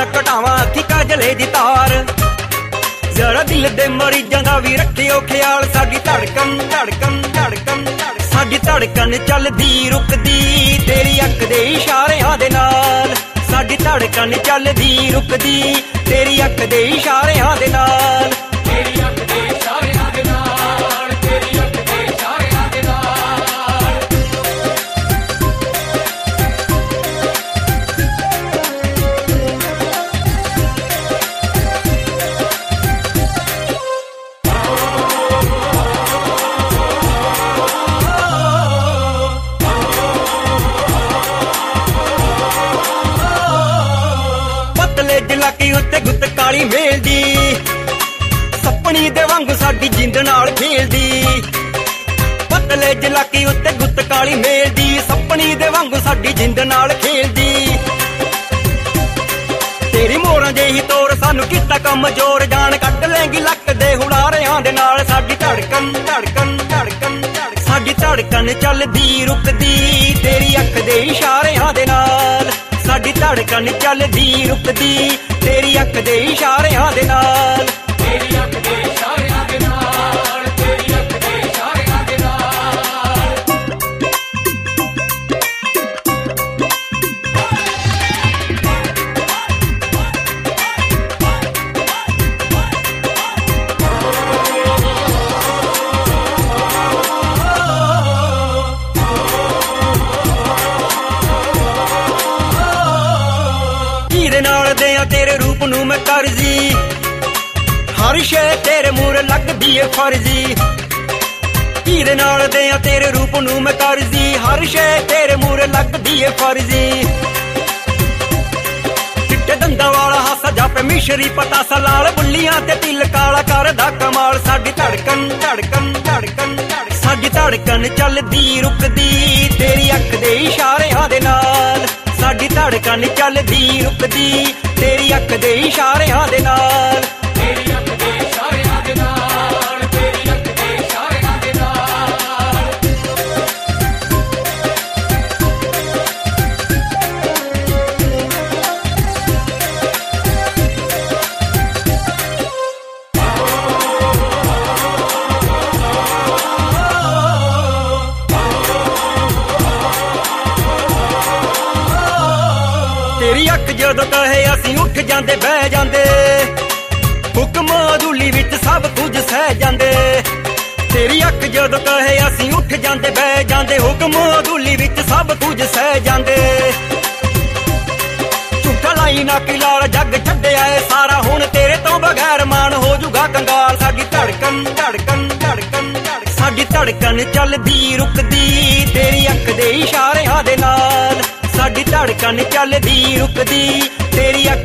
ਘਟਾਵਾਂ ਅੱਖੀ ਕਾਜਲੇ ਦੀ ਤਾਰ। ਜ਼ਰਾ ਦਿਲ ਦੇ ਮਰੀਜ਼ਾਂ ਦਾ ਵੀ ਰੱਖਿਓ ਖਿਆਲ, ਸਾਡੀ ਧੜਕਣ ਧੜਕਣ ਧੜਕਣ ਸਾਡੀ ਧੜਕਣ ਚੱਲਦੀ ਰੁਕਦੀ ਤੇਰੀ ਅੱਖ ਦੇ ਇਸ਼ਾਰਿਆਂ ਦੇ ਨਾਲ। ਸਾਡੀ ਧੜਕਣ ਚੱਲਦੀ ਰੁਕਦੀ ਤੇਰੀ ਅੱਖ ਦੇ ਇਸ਼ਾਰਿਆਂ ਦੇ ਨਾਲ। ਤੇਰੀ ਅੱਖ ਦੇ ਇਸ਼ਾਰਿਆਂ ਦੇ ਨਾਲ, ਤੇਰੀ ਅੱਖ ਦੇ ਇਸ਼ਾਰਿਆਂ ਦੇ ਨਾਲ। ਪਤਲੇ ਜਲਾਕੀ ਉੱਤੇ ਗੁੱਤ ਕਾਲੀ ਮੇਲਦੀ, ਸੱਪਣੀ ਦੇ ਵਾਂਗ ਸਾਡੀ ਜਿੰਦ ਨਾਲ ਖੇਲਦੀ। ਪਤਲੇ ਜਲਾਕੀ ਉੱਤੇ ਗੁੱਤ ਕਾਲੀ ਮੇਲਦੀ, ਸੱਪਣੀ ਦੇ ਵਾਂਗ ਸਾਡੀ ਜਿੰਦ ਨਾਲ ਖੇਲਦੀ। ਤੇਰੀ ਮੋਰਾਂ ਜਿਹੀ ਤੋਰ ਸਾਨੂੰ ਕੀਤਾ ਕਮਜ਼ੋਰ, ਜਾਨ ਕੱਢ ਲੈਂਗੀ ਲੱਕ ਦੇ ਹੁਲਾਰਿਆਂ ਦੇ ਨਾਲ। ਸਾਡੀ ਧੜਕਣ ਧੜਕਣ ਧੜਕਣ ਸਾਡੀ ਧੜਕਣ ਚੱਲਦੀ ਰੁਕਦੀ ਤੇਰੀ ਅੱਖ ਦੇ ਇਸ਼ਾਰਿਆਂ ਦੇ ਨਾਲ। ਸਾਡੀ ਧੜਕਣ ਚੱਲਦੀ ਰੁਕਦੀ ਤੇਰੀ ਅੱਖ ਦੇ ਇਸ਼ਾਰਿਆਂ ਦੇ ਨਾਲ। ਤੇਰੀ ਅੱਖ ਦੇ ਇਸ਼ਾਰਿਆਂ ਦੇ ਨਾਲ, ਤੇਰੀ ਅੱਖ ਦੇ ਇਸ਼ਾਰਿਆਂ ਦੇ ਨਾਲ। ਨਾਲ ਦਿਆਂ ਤੇਰੇ ਰੂਪ ਨੂੰ ਮੈਂ ਕਰਜ਼ੀ, ਹਰ ਸ਼ੈ ਤੇਰੇ ਮੂਹਰੇ ਲੱਗਦੀ ਏ ਫਰਜ਼ੀ। ਧੀਰੇ ਨਾਲ ਦਿਆਂ ਤੇਰੇ ਰੂਪ ਨੂੰ ਮੈਂ ਕਰਜ਼ੀ, ਹਰ ਸ਼ੈ ਤੇਰੇ ਮੂਹਰੇ ਲੱਗਦੀ ਏ ਫਰਜ਼ੀ। ਚਿੱਟੇ ਦੰਦਾਂ ਵਾਲਾ ਹਾਸਾ ਜਾਪੇ ਮਿਸ਼ਰੀ ਪਤਾਸਾ, ਲਾਲ ਬੁੱਲੀਆਂ ਤੇ ਤਿਲ ਕਾਲਾ ਕਰਦਾ ਕਮਾਲ। ਸਾਡੀ ਧੜਕਣ ਧੜਕਣ ਧੜਕਣ ਸਾਡੀ ਧੜਕਣ ਚੱਲਦੀ ਰੁਕਦੀ ਤੇਰੀ ਅੱਖ ਦੇ ਇਸ਼ਾਰਿਆਂ ਦੇ ਨਾਲ। ਸਾਡੀ ਧੜਕਣ ਚੱਲਦੀ ਰੁਕਦੀ ਤੇਰੀ ਅੱਖ ਦੇ ਇਸ਼ਾਰਿਆਂ ਦੇ ਨਾਲ। ਤੇਰੀ ਅੱਖ ਦੇ ਇਸ਼ਾਰਿਆਂ ਦੇ ਨਾਲ, ਤੇਰੀ ਅੱਖ ਦੇ ਇਸ਼ਾਰਿਆਂ ਦੇ ਨਾਲ। ਤੇਰੀ ਅੱਖ ਜਦੋਂ ਕਹੇ ਅਸੀਂ ਉੱਠ ਜਾਂਦੇ ਬਹਿ ਜਾਂਦੇ, ਹੁਕਮ ਅਦੂਲੀ ਵਿੱਚ ਸਭ ਕੁਝ ਸਹਿ ਜਾਂਦੇ। ਤੇਰੀ ਅੱਖ ਜਦੋਂ ਕਹੇ ਅਸੀਂ ਉੱਠ ਜਾਂਦੇ ਬਹਿ ਜਾਂਦੇ, ਹੁਕਮ ਅਦੂਲੀ ਵਿੱਚ ਸਭ ਕੁਝ ਸਹਿ ਜਾਂਦੇ। ਝੂਠਾ ਲਾਈ ਨਾ ਕਿਲਾਰ ਜੱਗ ਛੱਡਿਆ ਏ ਸਾਰਾ, ਹੁਣ ਤੇਰੇ ਤੋਂ ਬਗੈਰ ਮਾਨ ਹੋ ਜੂਗਾ ਕੰਗਾਲ। ਸਾਡੀ ਧੜਕਣ ਧੜਕਣ ਧੜਕਣ ਸਾਡੀ ਧੜਕਣ ਚੱਲਦੀ ਰੁਕਦੀ ਤੇਰੀ ਅੱਖ ਦੇ ਇਸ਼ਾਰਿਆਂ ਦੇ ਨਾਲ। ਸਾਡੀ ਧੜਕਣ ਚੱਲਦੀ ਰੁਕਦੀ ਤੇਰੀ ਅੱਖ